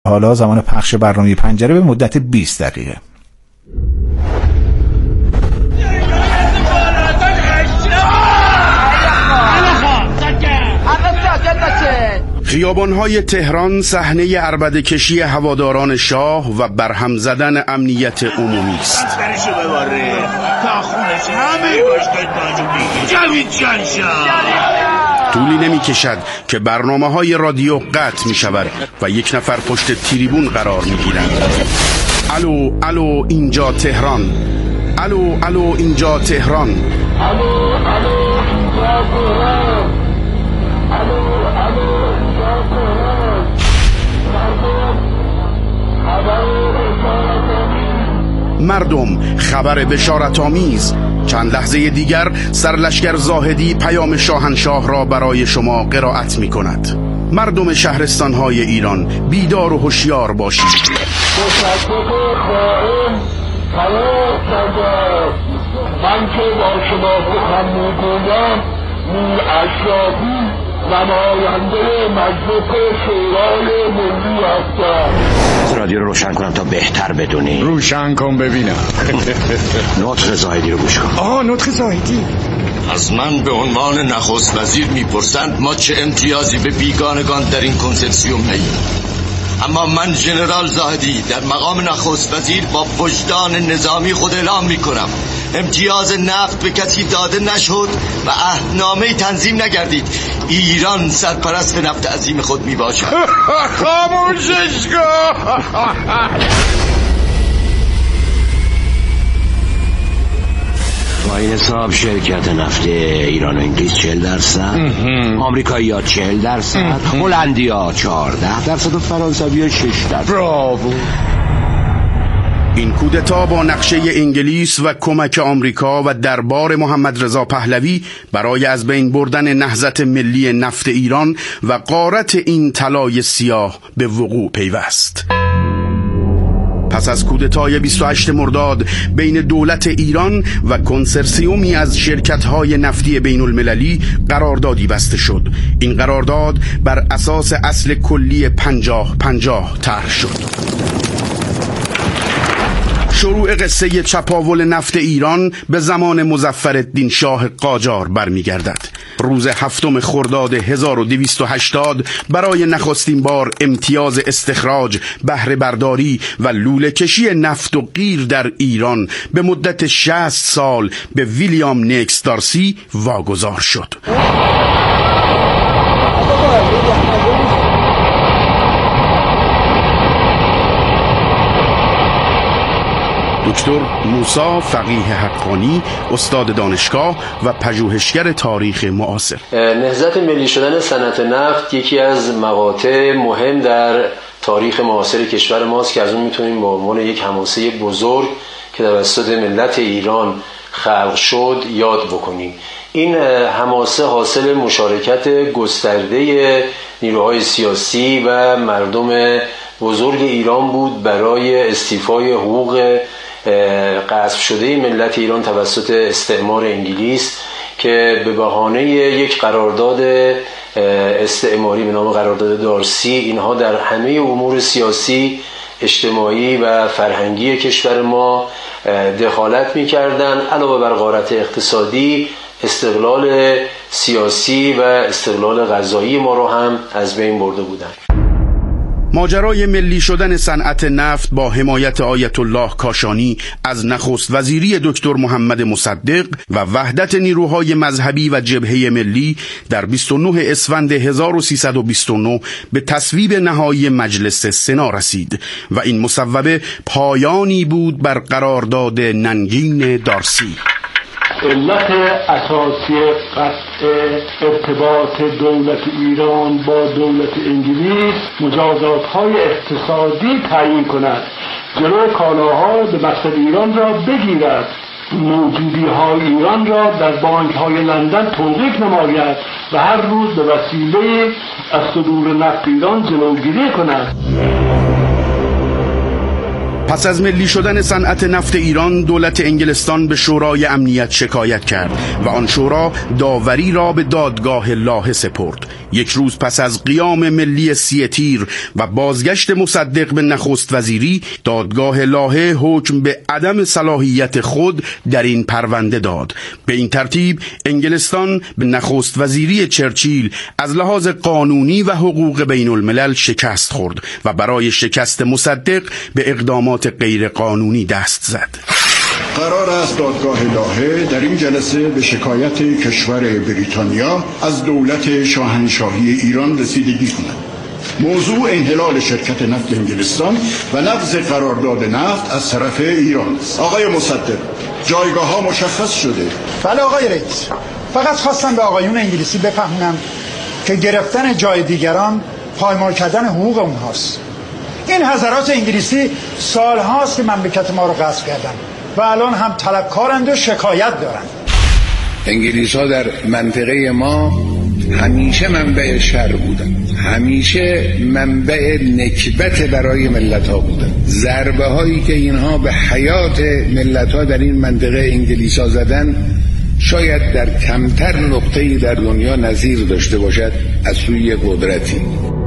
حالا زمان پخش برنامه پنجره به مدت 20 دقیقه. خیابان‌های تهران صحنه عربده کشی هواداران شاه و برهم زدن امنیت عمومی است. طولی نمی کشد که برنامه‌های رادیو قطع می شود و یک نفر پشت تریبون قرار می گیرند. الو الو اینجا تهران، الو الو اینجا تهران، الو الو اینجا تهران، الو الو اینجا تهران. مردم خبر بشارت‌آمیز. چند لحظه دیگر سرلشکر زاهدی پیام شاهنشاه را برای شما قرائت می کند. مردم شهرستان‌های ایران بیدار و هوشیار باشید. من که با شما سخن می‌گویم اشرافی نماینده مجلس شورای ملی هستم. رادیو رو روشن کنم تا بهتر بدونی. روشن کن ببینم. نطق زاهدی رو گوش کن. آها نطق زاهدی. از من به عنوان نخست وزیر میپرسند ما چه امتیازی به بیگانگان در این کنسرسیوم دهیم. اما من ژنرال زاهدی در مقام نخست وزیر با وجدان نظامی خود اعلام میکنم امتیاز نفت به کسی داده نشد و عهدنامه تنظیم نگردید. ایران سرپرست نفت عظیم خود میباشد. خاموشش کن. با این حساب شرکت نفت ایران و انگلیس 40%، آمریکایی‌ها 40%، هلندی‌ها 14% و فرانسوی‌ها 6%. براوو. این کودتا با نقشه انگلیس و کمک آمریکا و دربار محمد رضا پهلوی برای از بین بردن نهضت ملی نفت ایران و غارت این طلای سیاه به وقوع پیوست. پس از کودتای 28 مرداد بین دولت ایران و کنسرسیومی از شرکت‌های نفتی بین المللی قراردادی بسته شد. این قرارداد بر اساس اصل کلی 50-50 طرح شد. شروع قصه چپاول نفت ایران به زمان مظفرالدین شاه قاجار برمیگردد. روز 7 خرداد 1280 برای نخستین بار امتیاز استخراج، بهره برداری و لوله کشی نفت و قیر در ایران به مدت 60 سال به ویلیام نیکس دارسی واگذار شد. دکتر موسی فقیه حقانی، استاد دانشگاه و پژوهشگر تاریخ معاصر. نهضت ملی شدن صنعت نفت یکی از مقاطع مهم در تاریخ معاصر کشور ماست که از اون میتونیم به عنوان یک حماسه بزرگ که توسط ملت ایران خلق شد یاد بکنیم. این حماسه حاصل مشارکت گسترده نیروهای سیاسی و مردم بزرگ ایران بود برای استیفای حقوق غصب شده ملت ایران توسط استعمار انگلیس که به بهانه یک قرارداد استعماری به نام قرارداد دارسی اینها در همه امور سیاسی، اجتماعی و فرهنگی کشور ما دخالت می‌کردند. علاوه بر غارت اقتصادی، استقلال سیاسی و استقلال غذایی ما رو هم از بین برده بودند. ماجرای ملی شدن صنعت نفت با حمایت آیت الله کاشانی از نخست وزیری دکتر محمد مصدق و وحدت نیروهای مذهبی و جبهه ملی در 29 اسفند 1329 به تصویب نهایی مجلس سنا رسید و این مصوبه پایانی بود بر قرارداد ننگین دارسی. علت اساسی قطع ارتباط دولت ایران با دولت انگلیس مجازات‌های اقتصادی تعیین کند، جلوی کالاها به مقصد ایران را بگیرد، موجودی‌های ایران را در بانک‌های لندن توقیف نماید و هر روز به وسیله از صدور نفت ایران جلوگیری کند. پس از ملی شدن صنعت نفت ایران، دولت انگلستان به شورای امنیت شکایت کرد و آن شورا داوری را به دادگاه لاهه سپرد. یک روز پس از قیام ملی 30 تیر و بازگشت مصدق به نخست وزیری، دادگاه لاهه حکم به عدم صلاحیت خود در این پرونده داد. به این ترتیب انگلستان به نخست وزیری چرچیل از لحاظ قانونی و حقوق بین الملل شکست خورد و برای شکست مصدق به اقدامات غیر قانونی دست زد. قرار است دادگاه لاهه در این جلسه به شکایت کشور بریتانیا از دولت شاهنشاهی ایران رسیدگی کند. موضوع انحلال شرکت نفت انگلستان و نقض قرارداد نفت از طرف ایران است. آقای مصدق، جایگاه ها مشخص شده؟ بله آقای رئیس، فقط خواستم به آقایون انگلیسی بفهمونم که گرفتن جای دیگران پایمال کردن حقوق اونهاست. این حضرات انگلیسی سالهاست که مملکت ما رو غصب کردن و الان هم طلبکارند و شکایت دارند. انگلیس ها در منطقه ما همیشه منبع شر بودن، همیشه منبع نکبت برای ملت ها بودن. ضربه هایی که اینها به حیات ملت ها در این منطقه انگلیس ها زدن شاید در کمتر نقطه‌ای در دنیا نظیر داشته باشد از سوی قدرتی.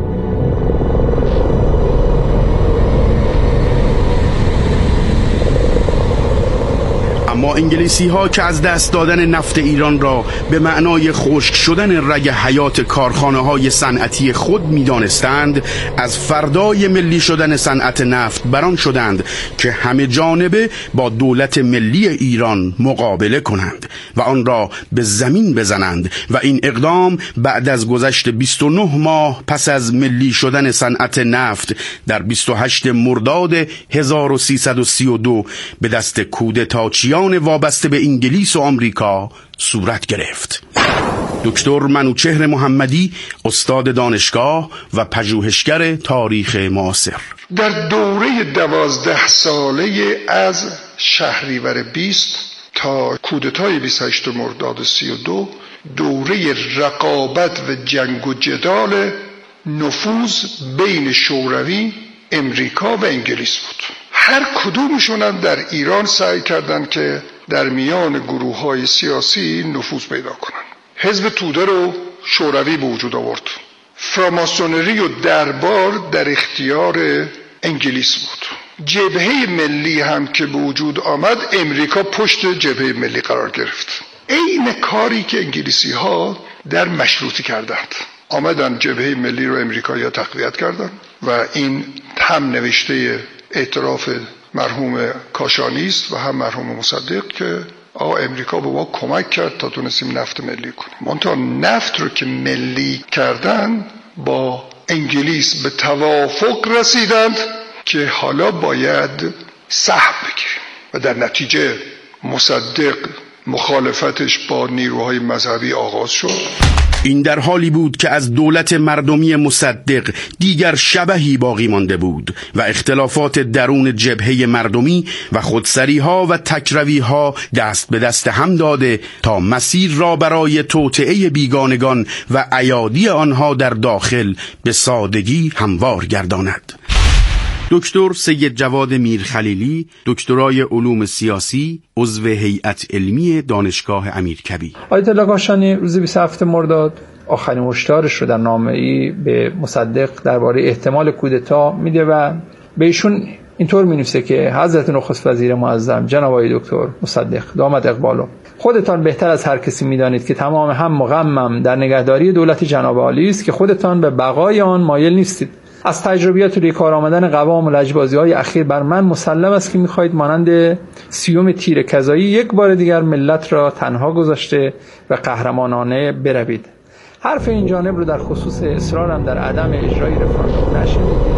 اما انگلیسی ها که از دست دادن نفت ایران را به معنای خشک شدن رگ حیات کارخانه های صنعتی خود می دانستند، از فردای ملی شدن صنعت نفت بران شدند که همه جانبه با دولت ملی ایران مقابله کنند و آن را به زمین بزنند و این اقدام بعد از گذشت 29 ماه پس از ملی شدن صنعت نفت در 28 مرداد 1332 به دست کودتاچیان وابسته به انگلیس و آمریکا صورت گرفت. دکتر منوچهر محمدی، استاد دانشگاه و پژوهشگر تاریخ معاصر: در دوره 12 ساله از شهریور 20 تا کودتای 28 مرداد 32 دوره رقابت و جنگ و جدال نفوذ بین شوروی، امریکا و انگلیس بود. هر کدومشون در ایران سعی کردند که در میان گروه‌های سیاسی نفوذ پیدا کنند. حزب توده رو شوروی به وجود آورد. فراماسونری و دربار در اختیار انگلیس بود. جبهه ملی هم که به وجود آمد، امریکا پشت جبهه ملی قرار گرفت. عین کاری که انگلیسی ها در مشروطه کردند. آمدن جبهه ملی رو امریکایی‌ها تقویت کردند و این هم نوشته اعتراف مرحوم کاشانی است و هم مرحوم مصدق که امریکا به ما کمک کرد تا تونستیم نفت ملی کنیم. منتها نفت رو که ملی کردن با انگلیس به توافق رسیدند که حالا باید سهم بگیریم و در نتیجه مصدق مخالفتش با نیروهای مذهبی آغاز شد. این در حالی بود که از دولت مردمی مصدق دیگر شبحی باقی مانده بود و اختلافات درون جبهه مردمی و خودسری‌ها و تکروی‌ها دست به دست هم داده تا مسیر را برای توطئه بیگانگان و ایادی آنها در داخل به سادگی هموار گرداند. دکتر سید جواد میرخلیلی، دکترای علوم سیاسی، عضو هیئت علمی دانشگاه امیرکبی: آیت الله کاشانی روز 27 مرداد آخرین هشدارش رو در نامه‌ای به مصدق درباره احتمال کودتا میده و به ایشون اینطور می‌نویسه که حضرت نخست وزیر معظم جناب آقای دکتر مصدق دامت اقبالو، خودتان بهتر از هر کسی می‌دانید که تمام هم مغمم در نگهداری دولت جناب عالی است که خودتان به بقای آن مایل نیستید. از تجربیات روی کار آمدن قوام و لجبازی‌های اخیر بر من مسلم است که می‌خواهید مانند 30 تیر کذایی یک بار دیگر ملت را تنها گذاشته و قهرمانانه بروید. حرف این جانب رو در خصوص اصرارم در عدم اجرای رفراندوم نشنیدید.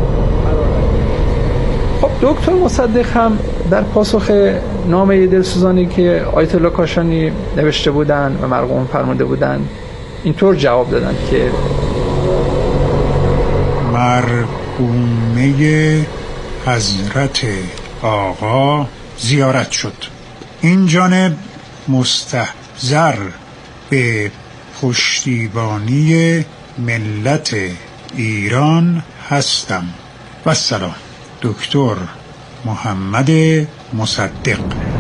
خب دکتر مصدق هم در پاسخ نامه دلسوزانی که آیت الله کاشانی نوشته بودند و مرقوم فرموده بودند اینطور جواب دادند که مرحومه حضرت آقا زیارت شد. این جانب مستحضر به پشتیبانی ملت ایران هستم و سلام. دکتر محمد مصدق.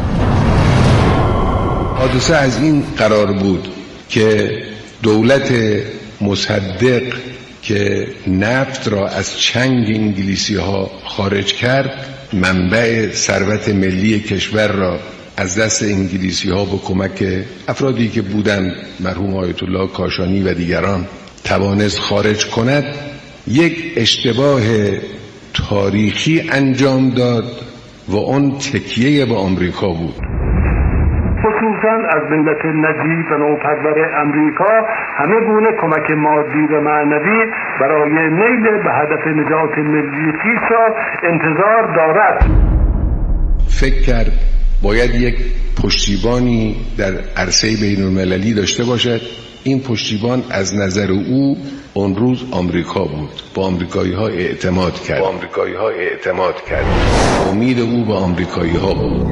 حادثه از این قرار بود که دولت مصدق که نفت را از چنگ انگلیسی ها خارج کرد، منبع ثروت ملی کشور را از دست انگلیسی ها با کمک افرادی که بودند، مرحوم آیت الله کاشانی و دیگران، توانست خارج کند، یک اشتباه تاریخی انجام داد و اون تکیه به آمریکا بود. خصوصا از ملت نجیب و نوپرور امریکا همه گونه کمک مادی و معنوی برای نیل به هدف نجات ملی خویش را انتظار دارد. فکر کرد باید یک پشتیبانی در عرصه بین المللی داشته باشد. این پشتیبان از نظر او اون روز آمریکا بود. با آمریکایی ها اعتماد کرد. امید او به آمریکایی ها بود.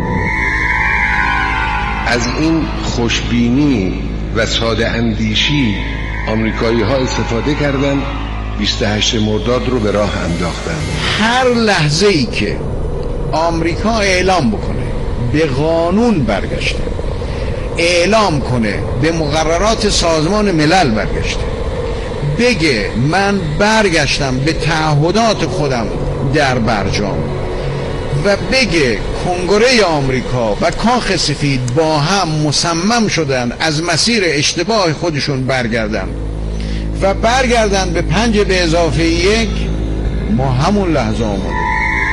از این خوشبینی و ساده اندیشی آمریکایی ها استفاده کردند، 28 مرداد رو به راه انداختن. هر لحظه ای که آمریکا اعلام بکنه به قانون برگشته، اعلام کنه به مقررات سازمان ملل برگشته، بگه من برگشتم به تعهدات خودم در برجام و بگه کنگره آمریکا و کاخ سفید با هم مصمم شدن از مسیر اشتباه خودشون برگردن و برگردن به 5+1، ما همون لحظه آمده.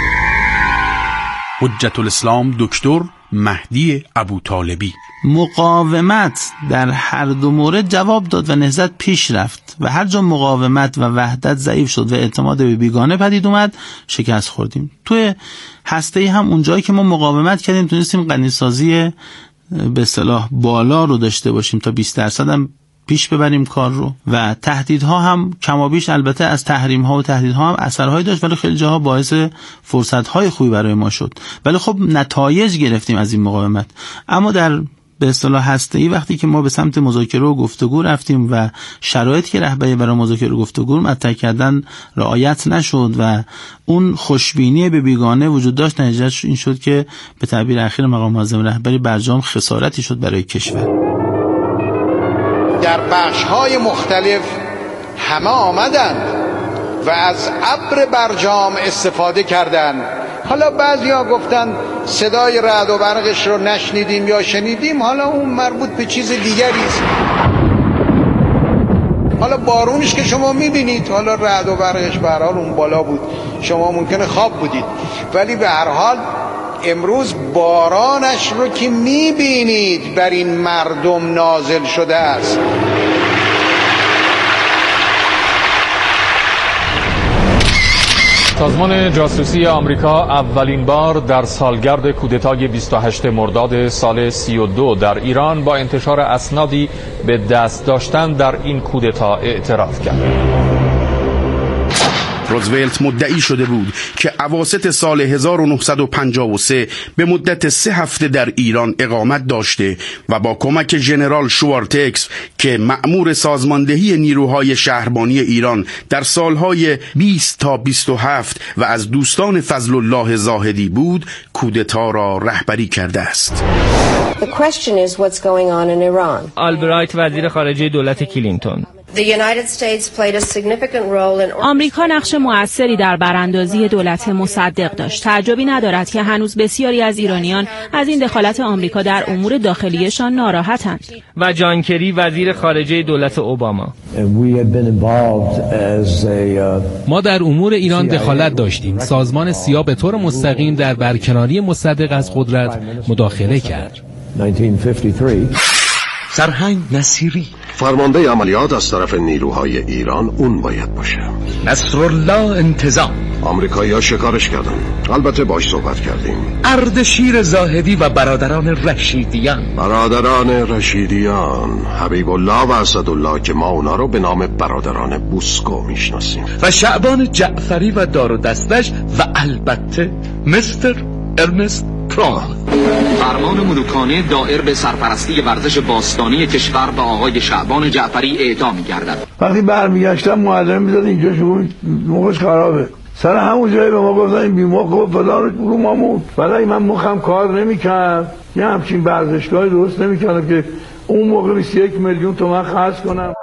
حجت الاسلام دکتر مهدی ابوطالبی. مقاومت در هر دو مورد جواب داد و نهضت پیش رفت و هر جا مقاومت و وحدت ضعیف شد و اعتماد به بیگانه پدید اومد، شکست خوردیم. توی هسته‌ای هم اونجایی که ما مقاومت کردیم تونستیم غنیسازی به اصطلاح بالا رو داشته باشیم، تا 20% هم پیش ببریم کار رو، و تهدیدها هم کمابیش البته از تحریم‌ها و تهدیدها هم اثرهایی داشت، ولی خیلی جاها باعث فرصت‌های خوبی برای ما شد. ولی خب نتایج گرفتیم از این مقاومت. اما در به اصطلاح هسته‌ای وقتی که ما به سمت مذاکره و گفتگو رفتیم و شرایطی که رهبری برای مذاکره و گفتگو مطرح کردن رعایت نشد و اون خوشبینی به بیگانه وجود داشت، نتیجه‌اش این شد که به تعبیر اخیر مقام معظم رهبری برجام خسارتی شد برای کشور. در بخش‌های مختلف همه آمدند و از ابر برجام استفاده کردند. حالا بعضیا گفتن صدای رعد و برقش رو نشنیدیم یا شنیدیم، حالا اون مربوط به چیز دیگری است. حالا بارونش که شما می‌بینید، حالا رعد و برقش به هر حال اون بالا بود، شما ممکنه خواب بودید، ولی به هر حال امروز بارانش رو که می‌بینید بر این مردم نازل شده است. سازمان جاسوسی آمریکا اولین بار در سالگرد کودتای 28 مرداد سال 32 در ایران با انتشار اسنادی به دست داشتن در این کودتا اعتراف کرد. روزولت مدعی شده بود که اواسط سال 1953 به مدت 3 هفته در ایران اقامت داشته و با کمک ژنرال شوارتکس که مأمور سازماندهی نیروهای شهربانی ایران در سالهای 20 تا 27 و از دوستان فضل الله زاهدی بود، کودتا را رهبری کرده است. The question is what's going on in Iran. آلبرایت وزیر خارجه دولت کلینتون. The United States played a significant role in آمریکا نقش مؤثری در براندازی دولت مصدق داشت. تعجبی ندارد که هنوز بسیاری از ایرانیان از این دخالت آمریکا در امور داخلیشان ناراحتند. و جان کری وزیر خارجه دولت اوباما. ما در امور ایران دخالت داشتیم. سازمان سیا به طور مستقیم در برکناری مصدق از قدرت مداخله کرد. 1953 سرهنگ نصیری فرمانده عملیات از طرف نیروهای ایران اون باید باشه. نصرالله انتظام آمریکایی‌ها شکارش کردن، البته باش صحبت کردیم. اردشیر زاهدی و برادران رشیدیان حبیب الله و اسدالله که ما اونا رو به نام برادران بوسکو میشناسیم، و شعبان جعفری و دار و دستش و البته مستر ارنست پران. فرمان ملوکانه دائر به سرپرستی ورزش باستانی کشور به آقای شعبان جعفری اعطا می‌گردد. وقتی برمیگشتم معلم می‌زد اینجا شما موقعش خرابه، سر همون جایی به ما گفتن این بیمخ و فلان رو مامون، ولی من مخم کار نمیکرد، یه همچین ورزشگاهی درست نمیکردم که اون موقع 21 میلیون تومان خرج کنم.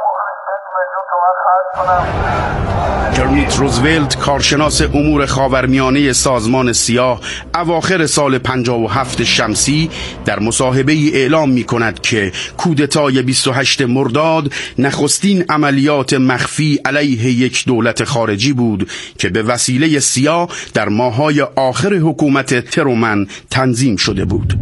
کرمیت روزولت، کارشناس امور خاورمیانه سازمان سیاه، اواخر سال 57 شمسی در مصاحبه ای اعلام می کند که کودتای 28 مرداد نخستین عملیات مخفی علیه یک دولت خارجی بود که به وسیله سیاه در ماه‌های آخر حکومت ترومن تنظیم شده بود.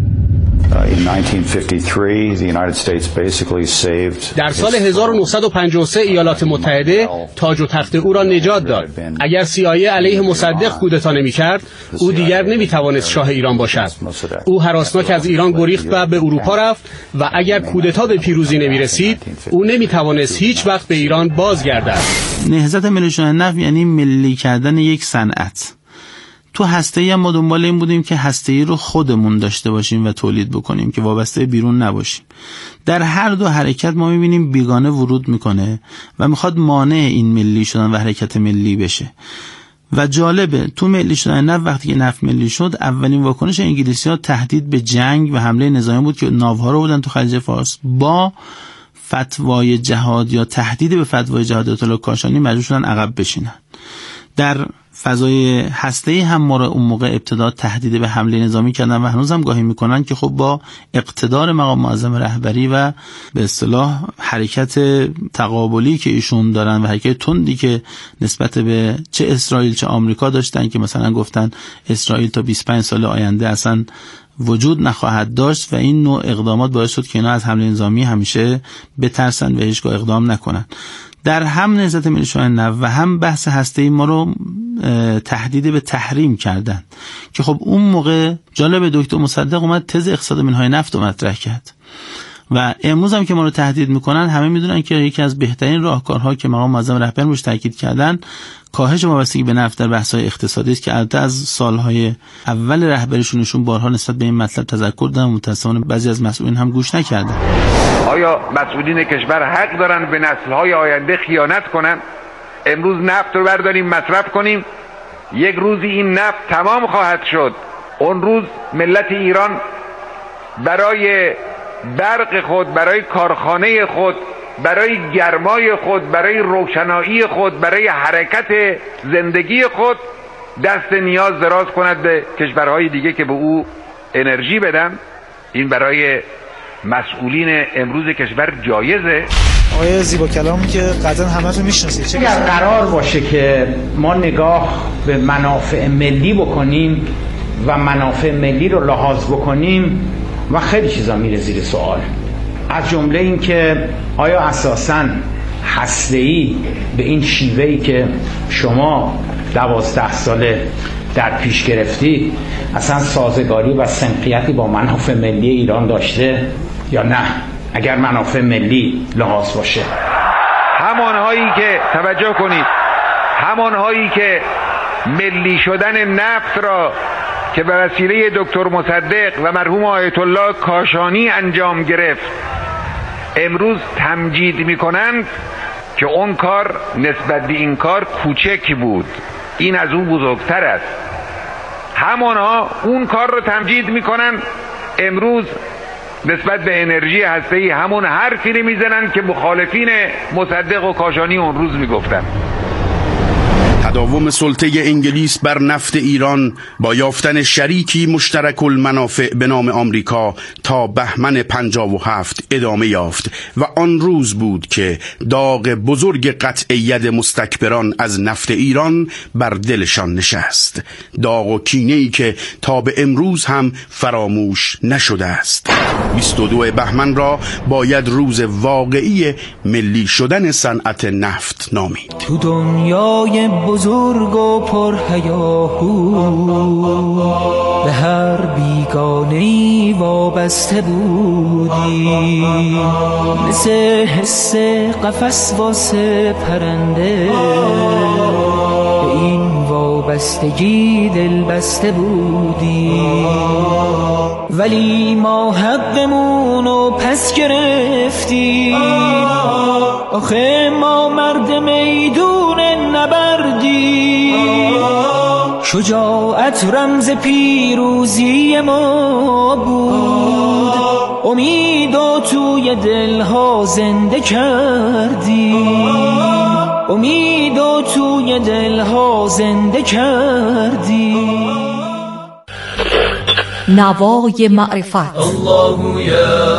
در سال 1953 ایالات متحده تاج و تخت او را نجات داد. اگر CIA علیه مصدق کودتا نمی‌کرد، او دیگر نمی‌توانست شاه ایران باشد. او هراسناک از ایران گریخت و به اروپا رفت و اگر کودتا به پیروزی نمی‌رسید، او نمی‌توانست هیچ وقت به ایران بازگردد. نهضت ملی شدن نفت یعنی ملی کردن یک صنعت. تو هسته‌ای هم ما دنبال این بودیم که هسته‌ای رو خودمون داشته باشیم و تولید بکنیم که وابسته بیرون نباشیم. در هر دو حرکت ما می‌بینیم بیگانه ورود میکنه و میخواد مانع این ملی شدن و حرکت ملی بشه. و جالبه تو ملی شدن نفت، وقتی که نفت ملی شد، اولین واکنش انگلیسی‌ها تهدید به جنگ و حمله نظامی بود که ناوها رو بردن تو خلیج فارس. با فتوای جهاد یا تهدید به فتوای جهاد آیت الله کاشانی مجبور شدن عقب بشینن. در فضای هسته‌ای هم ما رو اون موقع ابتدا تهدید به حمله نظامی کردن و هنوز هم گاهی میکنن که خب با اقتدار مقام معظم رهبری و به اصطلاح حرکت تقابلی که ایشون دارن و حرکت تندی که نسبت به چه اسرائیل چه آمریکا داشتن که مثلا گفتن اسرائیل تا 25 سال آینده اصلا وجود نخواهد داشت و این نوع اقدامات باعث شد که اینا از حمله نظامی همیشه بترسن و هیچگاه اقدام نکنن. در هم نهضت ملی شدن نفت و هم بحث هسته‌ای ما رو تهدید به تحریم کردن که خب اون موقع جالب دکتر مصدق اومد تز اقتصاد منهای نفت رو مطرح کرد و امروز هم که ما رو تهدید میکنن همه میدونن که یکی از بهترین راهکارها که مقام معظم رهبری روش تاکید کردن کاهش وابستگی به نفت در بحث‌های اقتصادی است که البته از سالهای اول رهبریشونشون بارها نسبت به این مطلب تذکر دادن و متأسفانه بعضی از مسئولین هم گوش نکردن. آیا مسئولین کشور حق دارن به نسل‌های آینده خیانت کنن؟ امروز نفت رو برداریم مصرف کنیم، یک روزی این نفت تمام خواهد شد. اون روز ملت ایران برای برق خود، برای کارخانه خود، برای گرمای خود، برای روشنایی خود، برای حرکت زندگی خود دست نیاز دراز کند به کشورهای دیگه که به او انرژی بدن. این برای مسئولین امروز کشور جایزه؟ آقای زیبا کلامی که قطعا همه رو میشناسید، اگر قرار باشه که ما نگاه به منافع ملی بکنیم و منافع ملی رو لحاظ بکنیم و خیلی چیزا میره زیر سوال، از جمله این که آیا اساساً هسته‌ای به این شیوهی که شما 12 ساله در پیش گرفتی اصلا سازگاری و سنخیتی با منافع ملی ایران داشته یا نه؟ اگر منافع ملی لحاظ باشه، همانهایی که توجه کنید، همانهایی که ملی شدن نفت را که به وسیله دکتر مصدق و مرحوم آیت الله کاشانی انجام گرفت امروز تمجید میکنند که اون کار نسبت به این کار کوچک بود، این از اون بزرگتر است. همانها اون کار رو تمجید میکنن، امروز نسبت به انرژی هسته‌ای همون حرفی رو میزنن که مخالفین مصدق و کاشانی اون روز میگفتن. تداوم سلطه انگلیس بر نفت ایران با یافتن شریکی مشترک المنافع به نام آمریکا تا بهمن 57 ادامه یافت و آن روز بود که داغ بزرگ قطع ید مستکبران از نفت ایران بر دلشان نشست، داغ و کینه‌ای که تا به امروز هم فراموش نشده است. 22 بهمن را باید روز واقعی ملی شدن صنعت نفت نامید. تو دنیای بزرگ و پرهیاهو به هر بیگانه‌ای وابسته بودی، مثل حس قفس واسه پرنده به این وابستگی دل بسته بودی، ولی ما حقمونو پس گرفتیم، آخه ما مرد میدون نبردیم، شجاعت رمز پیروزی ما بود، امیدو توی دلها زنده کردی، امیدو توی دلها زنده کردی. نوای معرفت. الله یا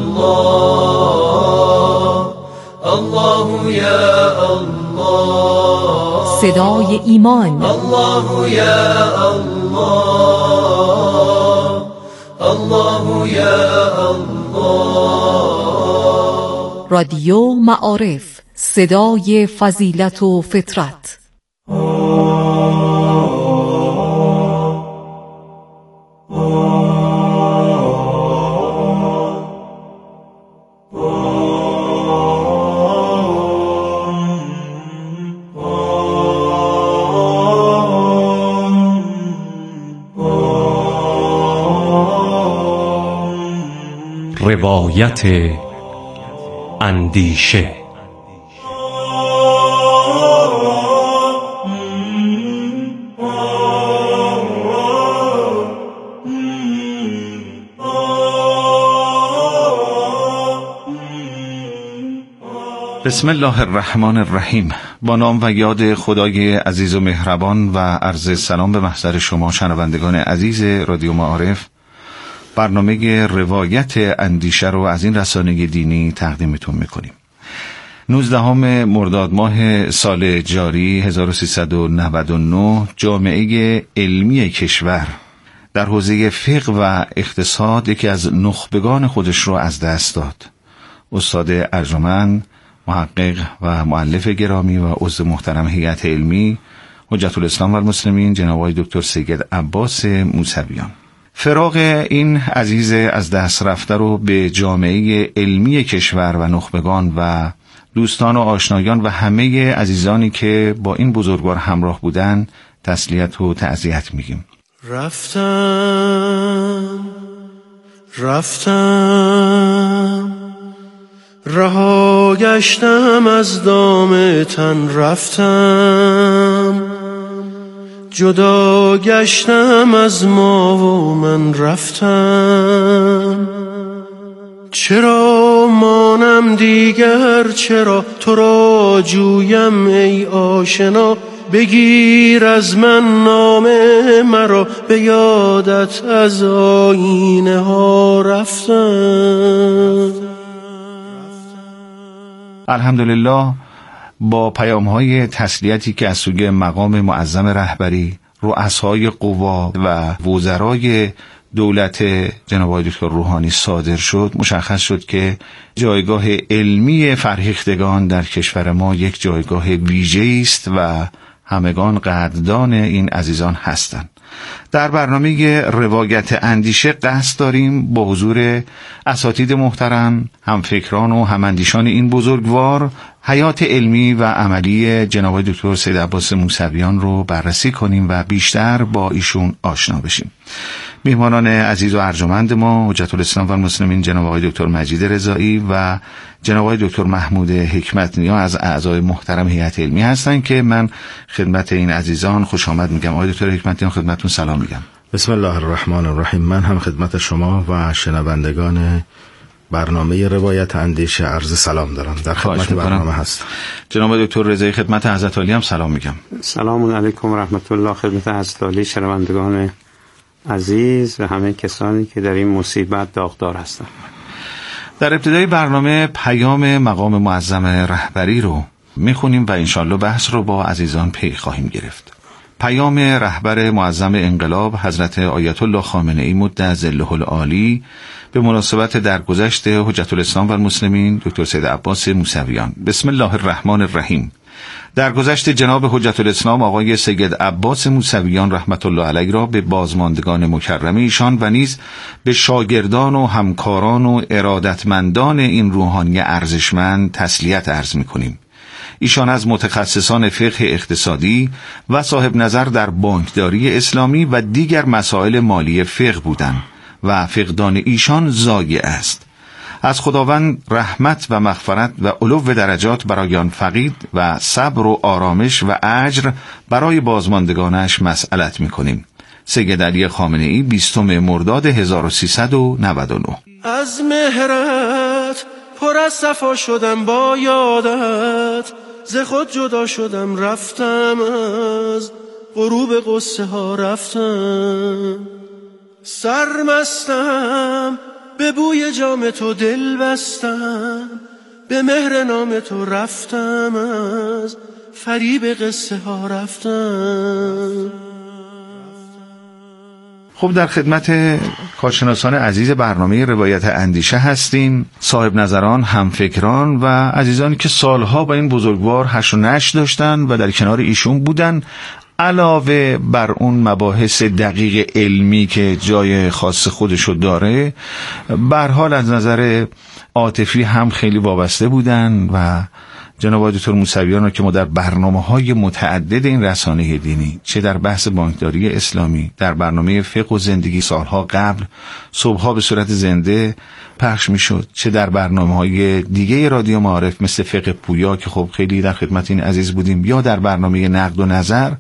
الله، الله یا الله، صدای ایمان. الله یا الله، الله یا الله. رادیو معارف، صدای فضیلت و فطرت. روایت اندیشه. بسم الله الرحمن الرحیم. با نام و یاد خدای عزیز و مهربان و عرض سلام به محضر شما شنوندگان عزیز رادیو معارف. برنامه روایت اندیشه رو از این رسانه دینی تقدیمتون میکنیم. 19 مرداد ماه سال جاری 1399 جامعه علمی کشور در حوزه فقه و اقتصاد یکی از نخبگان خودش رو از دست داد. استاد ارجمند، محقق و مؤلف گرامی و عضو محترم هیئت علمی حجت الاسلام و المسلمین جناب آقای دکتر سید عباس موسویان. فراق این عزیز از دست رفته رو به جامعه علمی کشور و نخبگان و دوستان و آشنایان و همه عزیزانی که با این بزرگوار همراه بودن تسلیت و تعزیت میگیم. رفتم رها گشتم از دام تن، رفتم جدا گشتم از ما و من، رفتم چرا مانم دیگر، چرا تو را جویم ای آشنا، بگیر از من نام مرا، به یادت از آینه ها رفتم. الحمدلله با پیام‌های تسلیتی که از سوی مقام معظم رهبری، رؤسای قوا و وزرای دولت جناب آقای دکتر روحانی صادر شد، مشخص شد که جایگاه علمی فرهیختگان در کشور ما یک جایگاه ویژه‌ای است و همگان قدردان این عزیزان هستند. در برنامه روایت اندیشه قصد داریم با حضور اساتید محترم، همفکران و هماندیشان این بزرگوار، حیات علمی و عملی جناب آقای دکتر سید عباس موسویان رو بررسی کنیم و بیشتر با ایشون آشنا بشیم. میهمانان عزیز و ارجمند ما حجت الاسلام و المسلمین جناب آقای دکتر مجید رضایی و جناب آقای دکتر محمود حکمت نیا از اعضای محترم هیئت علمی هستند که من خدمت این عزیزان خوش آمد میگم. آقای دکتر حکمت نیا خدمتتون سلام میگم. بسم الله الرحمن الرحیم. من هم خدمت شما و شنوندگان برنامه روایت اندیشه عرض سلام دارم. در خدمت برنامه هستم. جناب دکتر رضایی خدمت حضرت عالی هم سلام میگم. سلام علیکم و رحمت الله خدمت حضرت عالی، شنوندگان عزیز و همه کسانی که در این مصیبت داغدار هستند. در ابتدای برنامه پیام مقام معظم رهبری رو میخونیم و انشالله بحث رو با عزیزان پی خواهیم گرفت. پیام رهبر معظم انقلاب حضرت آیت الله خامنه‌ای مد ظله العالی به مناسبت درگذشت حجت الاسلام و المسلمین دکتر سید عباس موسویان. بسم الله الرحمن الرحیم. درگذشت جناب حجت الاسلام آقای سید عباس موسویان رحمت الله علیه را به بازماندگان مکرم ایشان و نیز به شاگردان و همکاران و ارادتمندان این روحانی ارزشمند تسلیت عرض می‌کنیم. ایشان از متخصصان فقه اقتصادی و صاحب نظر در بانکداری اسلامی و دیگر مسائل مالی فقه بودند و فقدان ایشان ضایع است. از خداوند رحمت و مغفرت و علو درجات برای آن فقید و صبر و آرامش و اجر برای بازماندگانش مسئلت می‌کنیم. سید علی خامنه‌ای 20 مرداد 1399. از مهرت پر از صفا شدم با یادت، ز خود جدا شدم رفتم از غروب قصه ها رفتم، سرمستم به بوی جام تو دل بستم، به مهر نام تو رفتم از فریب قصه ها رفتم. خب در خدمت کارشناسان عزیز برنامه روایت اندیشه هستیم، صاحب نظران، همفکران و عزیزانی که سالها با این بزرگوار هش و نش داشتن و در کنار ایشون بودن، علاوه بر اون مباحث دقیق علمی که جای خاص خودشو داره، به هر حال از نظر عاطفی هم خیلی وابسته بودن و جناب آقای دکتر موسویان رو که ما در برنامه‌های متعدد این رسانه دینی، چه در بحث بانکداری اسلامی، در برنامه فقه و زندگی سالها قبل صبحها به صورت زنده پخش میشد، چه در برنامه‌های دیگه رادیو معارف مثل فقه پویا که خب خیلی در خدمت این عزیز بودیم، یا در برنامه نقد و نظر.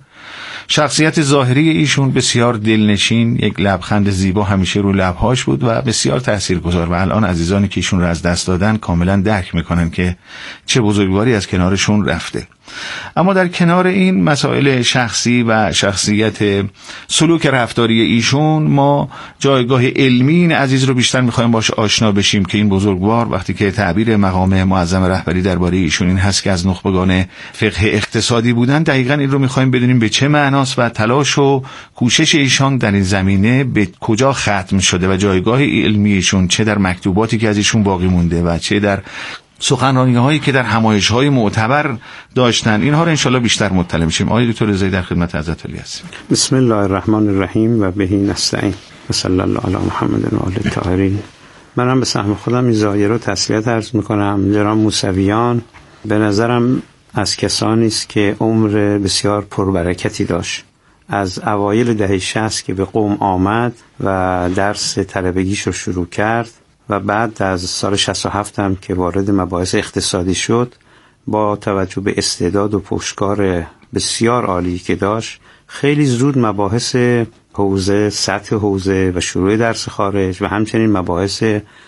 شخصیت ظاهری ایشون بسیار دلنشین، یک لبخند زیبا همیشه رو لبهاش بود و بسیار تاثیرگذار و الان عزیزانی که ایشون رو از دست دادن کاملا درک میکنن که چه بزرگواری از کنارشون رفته. اما در کنار این مسائل شخصی و شخصیت سلوک رفتاری ایشون، ما جایگاه علمی این عزیز رو بیشتر میخوایم باش آشنا بشیم که این بزرگوار وقتی که تعبیر مقام معظم رهبری درباره ایشون این هست که از نخبگان فقه اقتصادی بودن، دقیقاً این رو میخوایم بدونیم به چه معناست و تلاش و کوشش ایشان در این زمینه به کجا ختم شده و جایگاه علمی ایشون چه در مکتوباتی که از ایشون باقی مونده و چه در سخنرانی‌هایی که در همایش‌های معتبر داشتن. اینها رو انشالله بیشتر مطلع میشیم. آقای دکتر رضایی در خدمت حضرت علی هستیم. بسم الله الرحمن الرحیم و بهی نستعین و صلی الله علی محمد و آل الطاهرین. منم به سهم خودم این ظاهر رو تسلیت عرض میکنم. جناب موسویان به نظرم از کسانی است که عمر بسیار پربرکتی داشت. از اوایل دهه 60 که به قم آمد و درس طلبگیش رو شروع کرد و بعد از سال 67 هم که وارد مباحث اقتصادی شد، با توجه به استعداد و پشتکار بسیار عالی که داشت، خیلی زود مباحث حوزه، سطح حوزه و شروع درس خارج و همچنین مباحث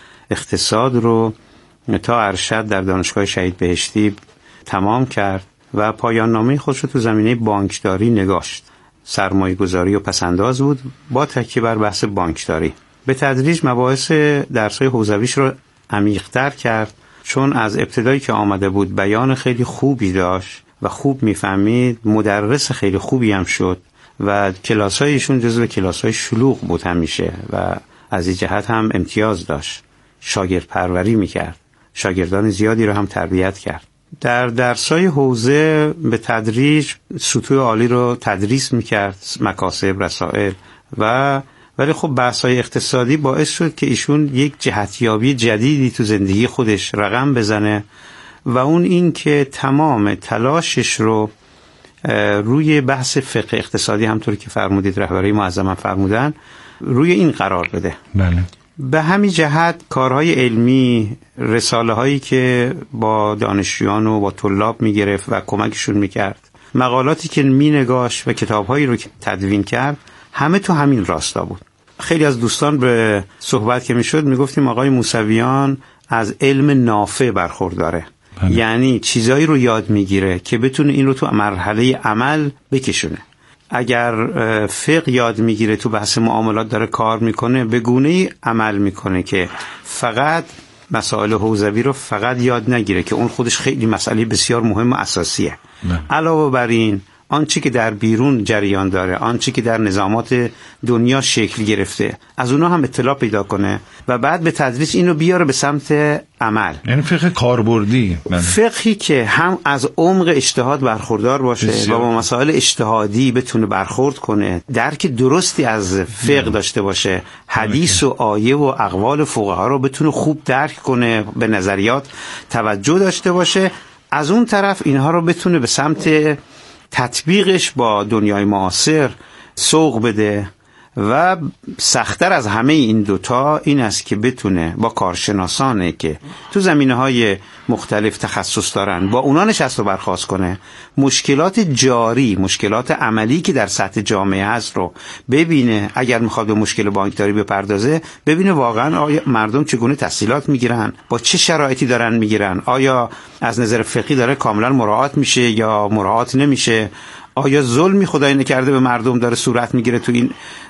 اقتصاد رو تا ارشد در دانشگاه شهید بهشتی تمام کرد و پایان نامه خودش رو تو زمینه بانکداری نگاشت. سرمایه گذاری و پسنداز بود با تکیه بر بحث بانکداری. به تدریج مباحث درس‌های حوزویش رو عمیق‌تر کرد، چون از ابتدایی که آمده بود بیان خیلی خوبی داشت و خوب میفهمید، مدرس خیلی خوبی هم شد و کلاس‌هایشون جزو کلاس‌های شلوغ بود همیشه و از این جهت هم امتیاز داشت. شاگرد پروری میکرد، شاگردان زیادی رو هم تربیت کرد. در درس‌های حوزه به تدریج سطوح عالی رو تدریس میکرد، مکاسب، رسائل ولی خب بحث‌های اقتصادی باعث شد که ایشون یک جهتیابی جدیدی تو زندگی خودش رقم بزنه و اون این که تمام تلاشش رو روی بحث فقه اقتصادی، همطور که فرمودید رهبری معظم فرمودن، روی این قرار بده. بله. به همین جهت کارهای علمی، رساله هایی که با دانشجویان و با طلاب میگرفت و کمکشون میکرد، مقالاتی که مینگاشت و کتابهایی رو که تدوین کرد، همه تو همین راستا بود. خیلی از دوستان به صحبت که میشد میگفتیم آقای موسویان از علم نافع برخورداره. یعنی چیزایی رو یاد میگیره که بتونه این رو تو مرحله عمل بکشونه. اگر فقه یاد میگیره، تو بحث معاملات داره کار میکنه، به گونه‌ای عمل میکنه که فقط مسائل حوزوی رو فقط یاد نگیره که اون خودش خیلی مسئله بسیار مهم و اساسیه. علاوه بر این آنچه که در بیرون جریان داره، آنچه که در نظامات دنیا شکل گرفته، از اونها هم اطلاع پیدا کنه و بعد به تدریج اینو بیاره به سمت عمل. یعنی فقه کاربردی، فقهی که هم از عمق اجتهاد برخوردار باشه و با مسائل اجتهادی بتونه برخورد کنه، درک درستی از فقه داشته باشه، حدیث و آیه و اقوال فقها رو بتونه خوب درک کنه، به نظریات توجه داشته باشه، از اون طرف اینها رو بتونه به سمت تطبیقش با دنیای معاصر سوق بده و سخت‌تر از همه این دوتا این است که بتونه با کارشناسانه که تو زمینه‌های مختلف تخصص دارن با اونا نشست و برخاست کنه، مشکلات جاری، مشکلات عملی که در سطح جامعه هست رو ببینه. اگر میخواد به مشکل بانکداری بپردازه، ببینه واقعا آیا مردم چگونه تسهیلات میگیرن، با چه شرایطی دارن میگیرن، آیا از نظر فقهی داره کاملا مراعات میشه یا مراعات نمیشه، آیا ظلمی خدای نکرده به مردم داره صورت میگیره تو این